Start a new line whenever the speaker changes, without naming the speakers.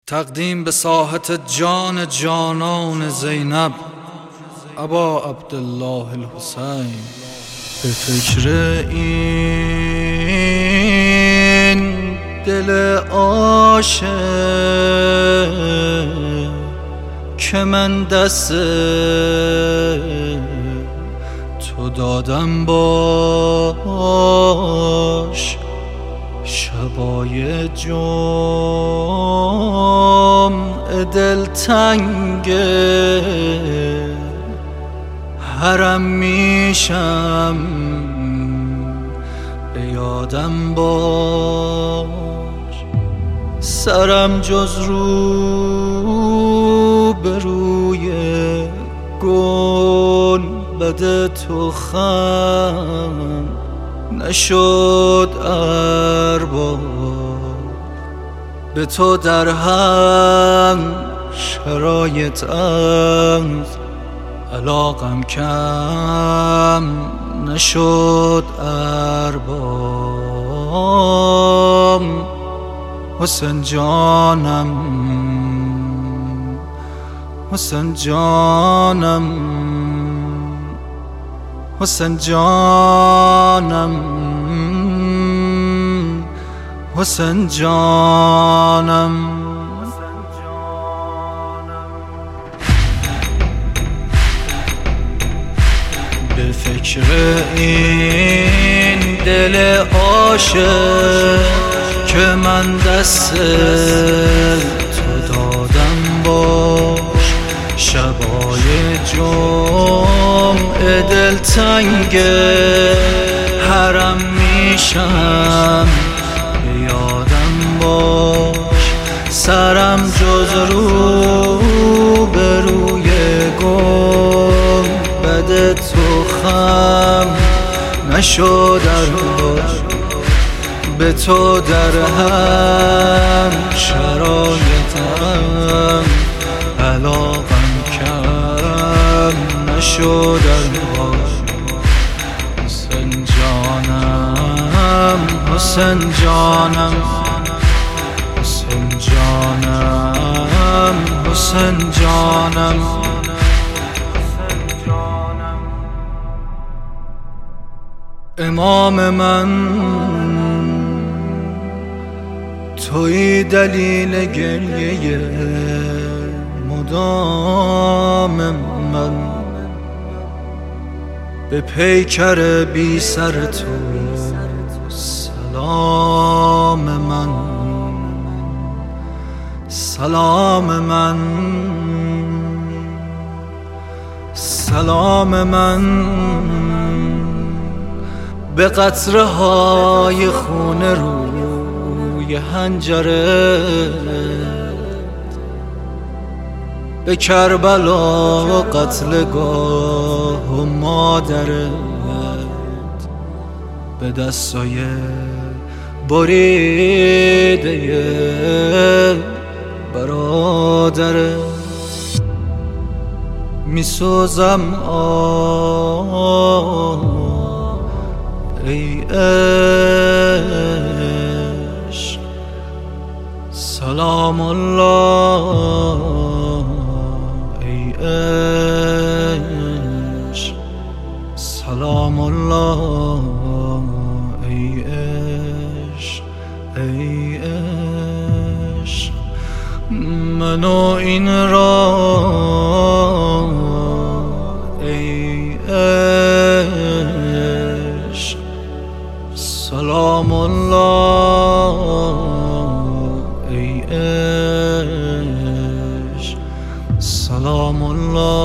تقدیم به ساحت جان جانان زینب ابا عبدالله الحسین. به فکر این دل عاشق که من دست تو دادم باش، شبای جمعه دلتنگ حرم میشم، به یادم باش. سرم جز رو به روی گنبد تو خم نشد ارباب، به تو در هم شرایط از علاقم کم نشد ارباب. حسین جانم، حسین جانم، حسین جانم، حسین جانم. به فکر این دل عاشق که من دست تو دادم باش، شبای جمعه دلتنگ حرم میشم، به یادم باش. سرم جز رو به روی گنبد تو خم نشد ارباب، به تو در هم شرایطم علاقم کم نشد ارباب. حسین جانم، حسین جانم، حسین جانم، حسین جانم. امام من توی دلیل گریه مدام من، به پیکر بی سر تو سلام من، سلام من، سلام من. به قطره های خون روی حنجره، به کربلا و قتلگاه و مادرت، به دستای بریده برادرت میسوزم ای عشق. سلام الله ای عشق، سلام الله ای عشق، ای عشق. منو این را ای عشق، سلام الله ای عشق، سلام الله